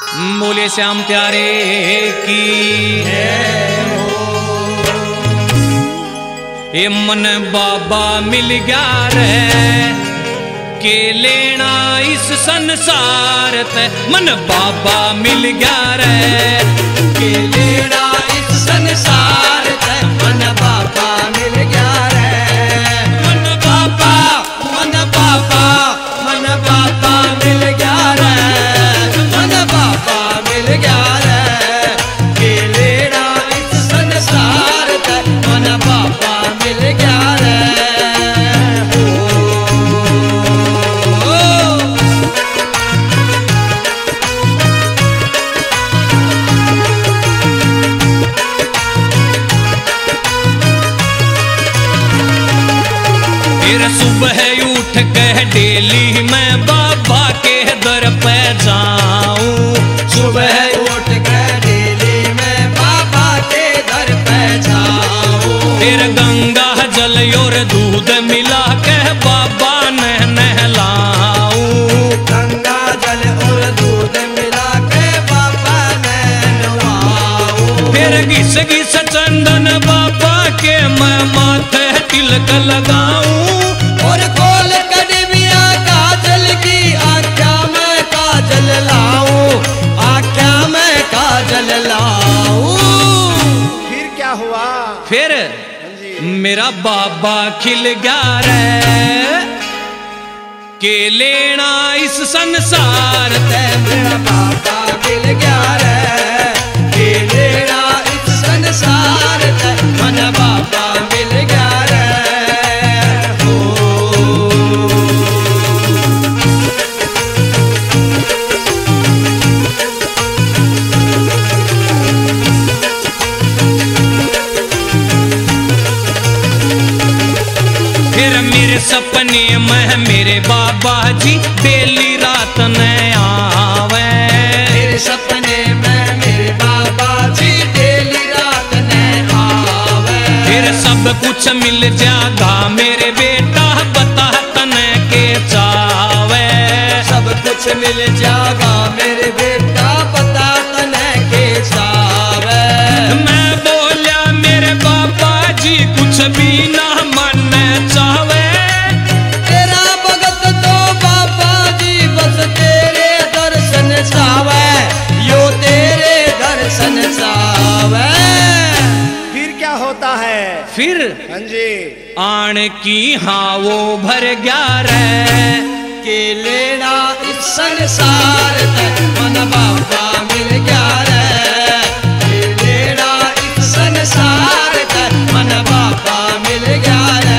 बोले श्याम प्यारे की ये मन बाबा मिल गया रे के लेना इस संसार ते मन बाबा मिल गया रे के लेना इस संसार ते मन बाबा मिल गया रे मन बाबा मन बाबा मन बाबा मिल गया रे मन बाबा मिल गया रे के लेना इस संसार ते मन बाबा मिल गया रे फिर सुबह उठ के डेली मैं बाबा के दर पे जाऊं सुबह उठ के डेली मैं बाबा के दर पे जाऊं फिर गंगा जल और दूध मिला के बाबा ने नहलाऊं गंगा जल और दूध मिला के बाबा ने नहलाऊं फिर घिस घिस चंदन बाबा के मैं माथे तिलक लगाऊं और खोल कड़विया काजल की आँखा में काजल लाऊं आँखा में काजल लाऊं फिर क्या हुआ फिर मेरा बाबा खिल गया रे के लेना इस संसार ते मेरा बाबा मिल गया रे के लेना इस संसार ते मन बाबा मिल गया रे फिर मेरे सपने में मेरे बाबा जी डेली रात न आवे मेरे सपने में मेरे बाबा जी डेली रात ने आवे फिर सब कुछ मिल जागा मेरे बेटा बता तने के चावे सब कुछ मिल जागा मेरे बेटा पता तने के चावे मैं बोलिया मेरे बाबा जी कुछ भी ना मन चावे तेरा भगत तो बाबा जी बस तेरे दर्शन चावे यो तेरे दर्शन चावे फिर क्या होता है फिर हाँ जी आण की हाँ वो भर गया रे के लेना इस संसार तक मन बाबा मिल गया रे के लेना इस संसार तक मन बाबा मिल गया रे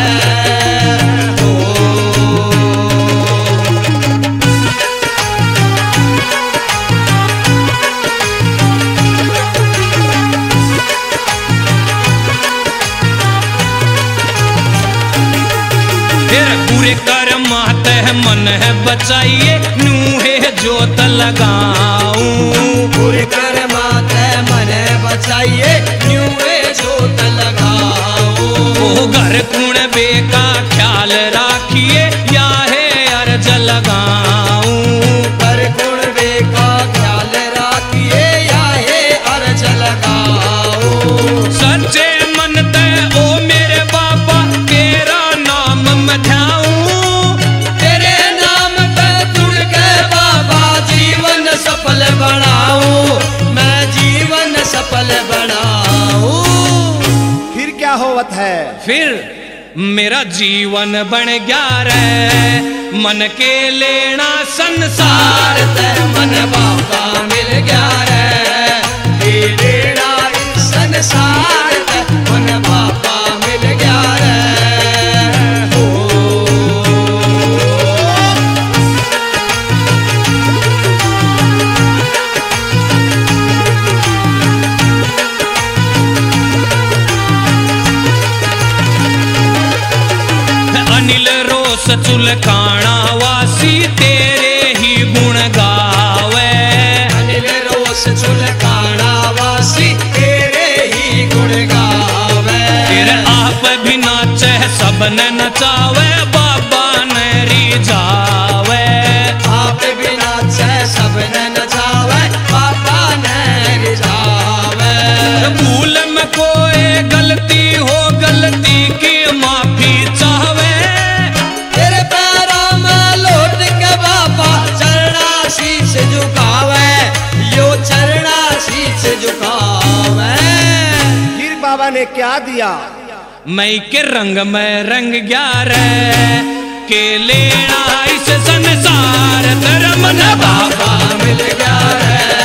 फिर पूरे कर्म आते है मन है बचाइए नू है जोत लगाऊं पूरे कर माते मन बचाइए न्यू जोत लगाओ ओ घर कुण बेका ख्याल राखिए या है अर्ज लगाऊं पर गुण वे का ख्याल राखिए या है अर्ज लगाओ सच्चे मन ते ओ मेरे बाबा तेरा नाम मध्याऊं तेरे नाम पे जुड़ के बाबा जीवन सफल बनाऊं मैं जीवन सफल बनाऊं फिर क्या होवत है फिर मेरा जीवन बन गया रे मन के लेना संसार सार ते मन बाबा मिल गया रे ये लेना इस संसार ते मन बाबा मिल गया रे अनिल रोस चुलकाना वासी तेरे ही गुण गावे अनिल रोस चुलकाना वासी तेरे ही गुण गावे फिर आप भी नाचे सबने नचावे बाबा ने रिझावे आप बिना से सबने नचावे ने क्या दिया? मैं के रंग में रंग गया रे के लेना इस संसार तेरा मन बाबा मिल गया रे